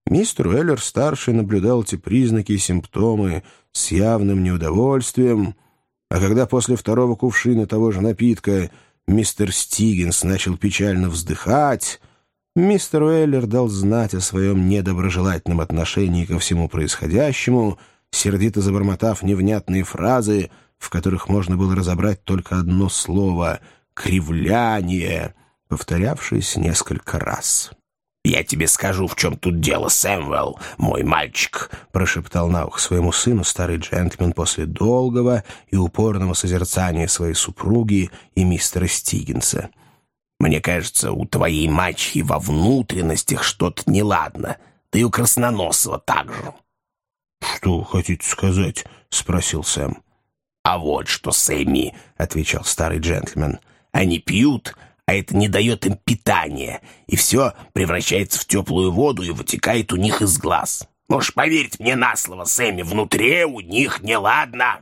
Мистер Уэллер-старший наблюдал эти признаки и симптомы с явным неудовольствием, а когда после второго кувшина того же напитка мистер Стигинс начал печально вздыхать, мистер Уэллер дал знать о своем недоброжелательном отношении ко всему происходящему, сердито забормотав невнятные фразы, в которых можно было разобрать только одно слово — «кривляние», повторявшееся несколько раз. «Я тебе скажу, в чем тут дело, Сэмюэл, мой мальчик», — прошептал на ухо своему сыну старый джентльмен после долгого и упорного созерцания своей супруги и мистера Стигинса. «Мне кажется, у твоей мачехи во внутренностях что-то неладно, да и у Красноносова так же». «Что хотите сказать?» — спросил Сэм. «А вот что, Сэмми», — отвечал старый джентльмен, — «они пьют, а это не дает им питания, и все превращается в теплую воду и вытекает у них из глаз. Можешь поверить мне на слово, Сэмми, внутри у них неладно».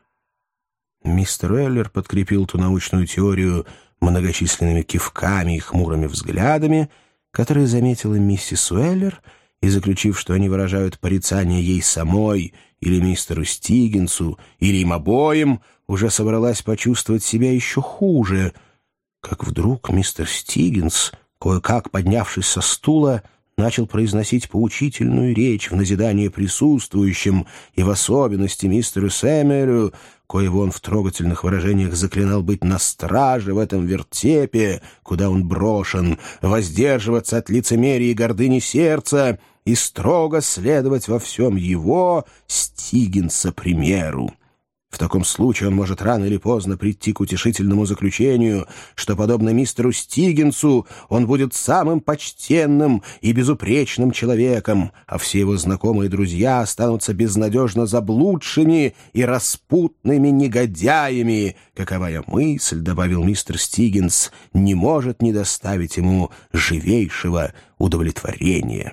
Мистер Уэллер подкрепил ту научную теорию многочисленными кивками и хмурыми взглядами, которые заметила миссис Уэллер, и, заключив, что они выражают порицание ей самой или мистеру Стигинсу, или им обоим, уже собралась почувствовать себя еще хуже, как вдруг мистер Стигинс, кое-как поднявшись со стула, начал произносить поучительную речь в назидание присутствующим, и в особенности мистеру Сэмюэлю, коего он в трогательных выражениях заклинал быть на страже в этом вертепе, куда он брошен, воздерживаться от лицемерия и гордыни сердца и строго следовать во всем его, Стигинса, примеру. В таком случае он может рано или поздно прийти к утешительному заключению, что, подобно мистеру Стигинсу, он будет самым почтенным и безупречным человеком, а все его знакомые друзья останутся безнадежно заблудшими и распутными негодяями. Каковая мысль, — добавил мистер Стигинс, — не может не доставить ему живейшего удовлетворения.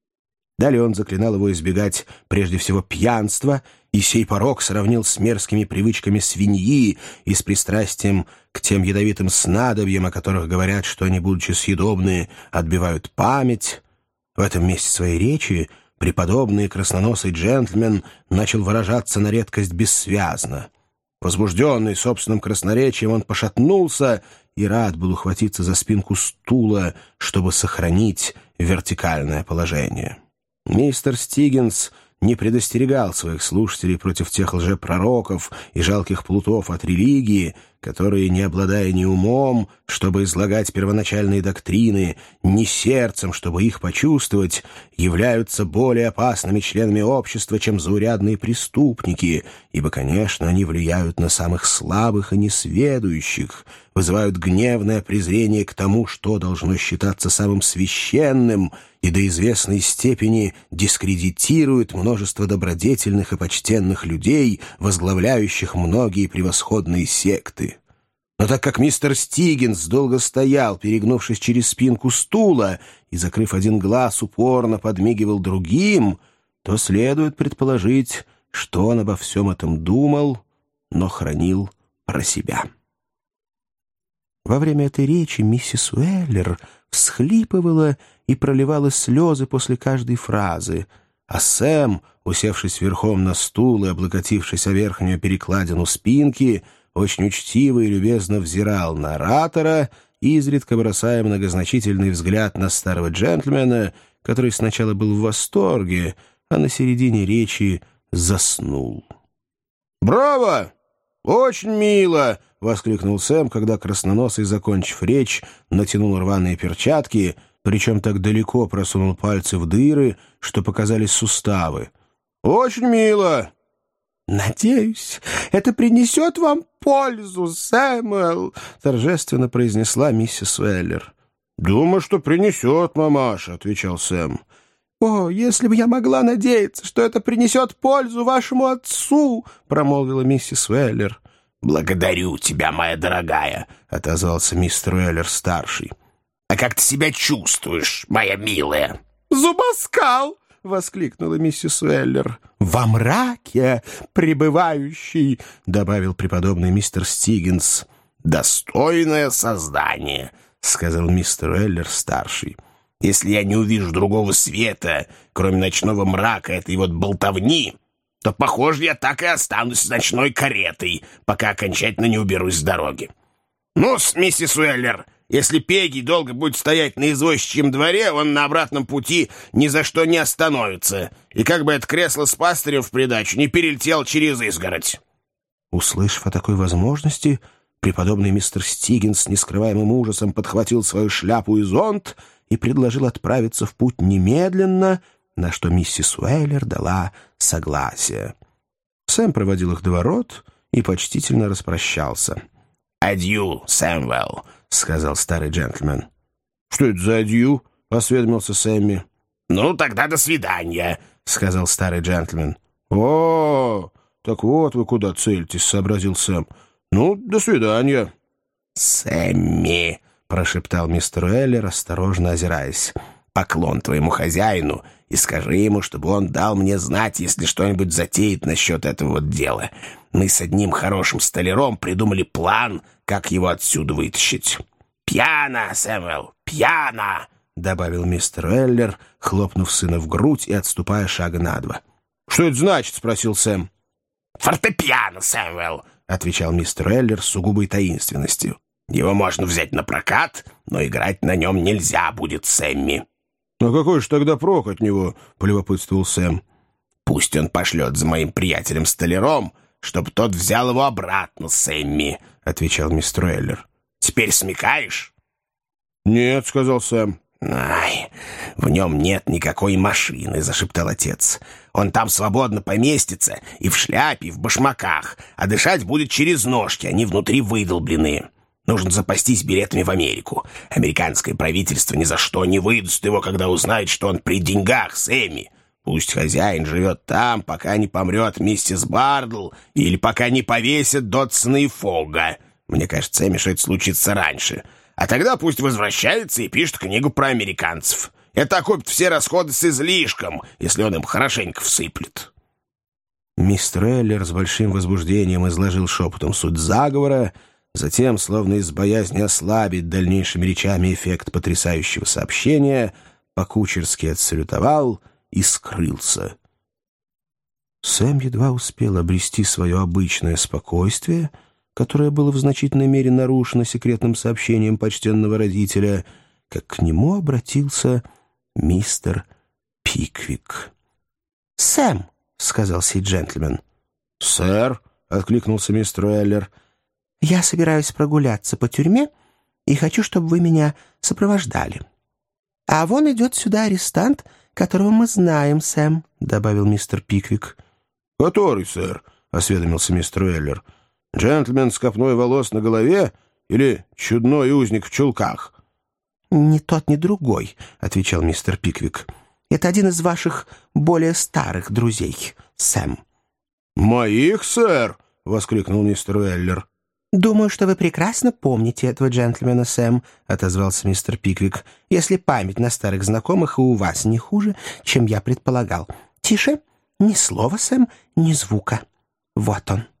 Далее он заклинал его избегать прежде всего пьянства, и сей порок сравнил с мерзкими привычками свиньи и с пристрастием к тем ядовитым снадобьям, о которых говорят, что они, будучи съедобны, отбивают память. В этом месте своей речи преподобный красноносый джентльмен начал выражаться на редкость бессвязно. Возбужденный собственным красноречием, он пошатнулся и рад был ухватиться за спинку стула, чтобы сохранить вертикальное положение. Мистер Стигинс не предостерегал своих слушателей против тех лжепророков и жалких плутов от религии, которые, не обладая ни умом, чтобы излагать первоначальные доктрины, ни сердцем, чтобы их почувствовать, являются более опасными членами общества, чем заурядные преступники, ибо, конечно, они влияют на самых слабых и несведущих, вызывают гневное презрение к тому, что должно считаться самым священным, и до известной степени дискредитируют множество добродетельных и почтенных людей, возглавляющих многие превосходные секты. Но так как мистер Стигинс долго стоял, перегнувшись через спинку стула, и, закрыв один глаз, упорно подмигивал другим, то следует предположить, что он обо всем этом думал, но хранил про себя. Во время этой речи миссис Уэллер всхлипывала и проливала слезы после каждой фразы, а Сэм, усевшись верхом на стул и облокотившись о верхнюю перекладину спинки, очень учтиво и любезно взирал на оратора, изредка бросая многозначительный взгляд на старого джентльмена, который сначала был в восторге, а на середине речи заснул. «Браво! Очень мило!» — воскликнул Сэм, когда красноносый, закончив речь, натянул рваные перчатки, причем так далеко просунул пальцы в дыры, что показались суставы. «Очень мило!» «Надеюсь, это принесет вам пользу, Сэмюэл», — торжественно произнесла миссис Уэллер. «Думаю, что принесет, мамаша», — отвечал Сэм. «О, если бы я могла надеяться, что это принесет пользу вашему отцу», — промолвила миссис Уэллер. «Благодарю тебя, моя дорогая», — отозвался мистер Уэллер-старший. «А как ты себя чувствуешь, моя милая?» «Зубоскал!» — воскликнула миссис Уэллер. «Во мраке пребывающий», — добавил преподобный мистер Стигинс. «Достойное создание», — сказал мистер Уэллер-старший. Если я не увижу другого света, кроме ночного мрака этой вот болтовни, то, похоже, я так и останусь с ночной каретой, пока окончательно не уберусь с дороги. Ну-с, миссис Уэллер, если Пегги долго будет стоять на извозчичьем дворе, он на обратном пути ни за что не остановится, и как бы это кресло с пастырем в придачу не перелетел через изгородь». Услышав о такой возможности, преподобный мистер Стиггинс с нескрываемым ужасом подхватил свою шляпу и зонт и предложил отправиться в путь немедленно, на что миссис Уэллер дала согласие. Сэм проводил их до ворот и почтительно распрощался. «Адью, Сэмвелл», — сказал старый джентльмен. «Что это за адью?» — осведомился Сэмми. «Ну, тогда до свидания», — сказал старый джентльмен. «О, так вот вы куда целитесь», — сообразил Сэм. «Ну, до свидания». «Сэмми», — прошептал мистер Уэллер, осторожно озираясь, — «поклон твоему хозяину и скажи ему, чтобы он дал мне знать, если что-нибудь затеет насчет этого вот дела. Мы с одним хорошим столяром придумали план, как его отсюда вытащить». «Пьяно, Сэмюэл, пьяно!» — добавил мистер Уэллер, хлопнув сына в грудь и отступая шага на два. «Что это значит?» — спросил Сэм. «Фортепиано, Сэмюэл», — отвечал мистер Уэллер с сугубой таинственностью. «Его можно взять на прокат, но играть на нем нельзя будет, Сэмми». «А какой же тогда прок от него?» — полюбопытствовал Сэм. «Пусть он пошлет за моим приятелем-столяром, чтобы тот взял его обратно, Сэмми», — отвечал мистер Уэллер. «Теперь смекаешь?» «Нет», — сказал Сэм. «Ай, в нем нет никакой машины», — зашептал отец. «Он там свободно поместится и в шляпе, и в башмаках, а дышать будет через ножки, они внутри выдолбленные. Нужно запастись билетами в Америку. Американское правительство ни за что не выдаст его, когда узнает, что он при деньгах, Сэмми. Пусть хозяин живет там, пока не помрет миссис Бардл или пока не повесят Дотсона и Фога. Мне кажется, Сэмми, что это случится раньше. А тогда пусть возвращается и пишет книгу про американцев. Это окупит все расходы с излишком, если он им хорошенько всыплет». Мистер Уэллер с большим возбуждением изложил шепотом суть заговора, затем, словно из боязни ослабить дальнейшими речами эффект потрясающего сообщения, по-кучерски отсалютовал и скрылся. Сэм едва успел обрести свое обычное спокойствие, которое было в значительной мере нарушено секретным сообщением почтенного родителя, как к нему обратился мистер Пиквик. «Сэм», — сказал сей джентльмен. «Сэр», — откликнулся мистер Уэллер, — «я собираюсь прогуляться по тюрьме и хочу, чтобы вы меня сопровождали. А вон идет сюда арестант, которого мы знаем, Сэм», — добавил мистер Пиквик. «Который, сэр?» — осведомился мистер Уэллер. «Джентльмен с копной волос на голове или чудной узник в чулках?» «Ни тот, ни другой», — отвечал мистер Пиквик. «Это один из ваших более старых друзей, Сэм». «Моих, сэр?» — воскликнул мистер Уэллер. «Думаю, что вы прекрасно помните этого джентльмена, Сэм», — отозвался мистер Пиквик, «если память на старых знакомых и у вас не хуже, чем я предполагал. Тише, ни слова, Сэм, ни звука. Вот он».